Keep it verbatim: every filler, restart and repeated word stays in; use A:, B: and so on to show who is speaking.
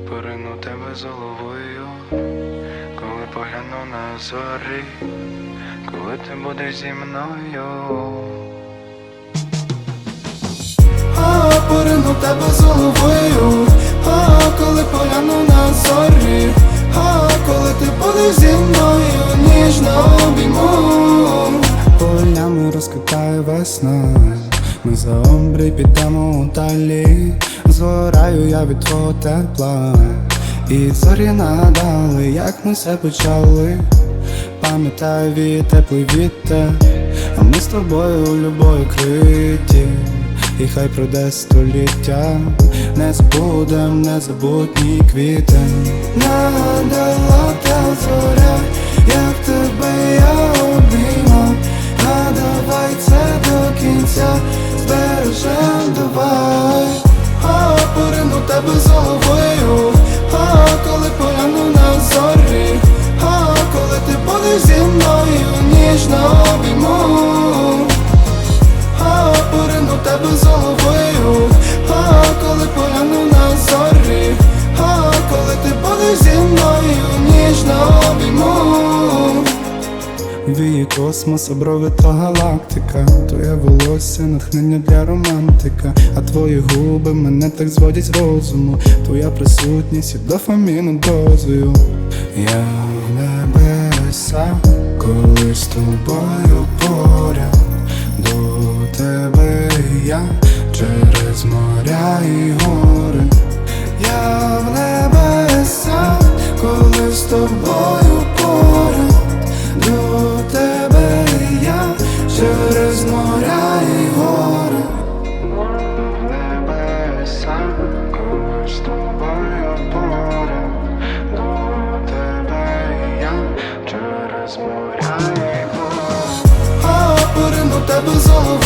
A: порину тебе з головою, коли погляну на зорі, коли ти будеш зі мною.
B: А, порину тебе з головою, а, коли погляну на зорі, а, коли ти будеш зі мною, ніжно обійму. Полями розквітає весна, ми за обрій підемо далі. Згораю я від твого тепла, і зорі нагадали, як ми все почали. Пам'ятаю від теплий вітер, а ми з тобою любою криті. І хай пройде століття, не забудем незабутній квітень. Нагадала та зоря, як тебе я обіймав. А давай це до кінця збережем, давай. А, порину тебе з головою, а, коли погляну на зорі, а, коли ти будеш зі мною, ніжно обійму. А, порину тебе з головою, а, коли погляну на зорі, а, коли ти будеш зі мною, ніжно обійму. Віє космос, брови то галактика, твоє волосся натхнення для романтика, а твої губи мене так зводять з розуму. Твоя присутність є дофаміну дозою. Я в небеса, коли з тобою поряд. До тебе я через моря і гори. Я в небеса, коли з тобою поряд. До тебе я через моря і гори.
A: В небеса, коли з тобою поряд. До тебе я через моря і гори.
B: А, порину тебе з головою.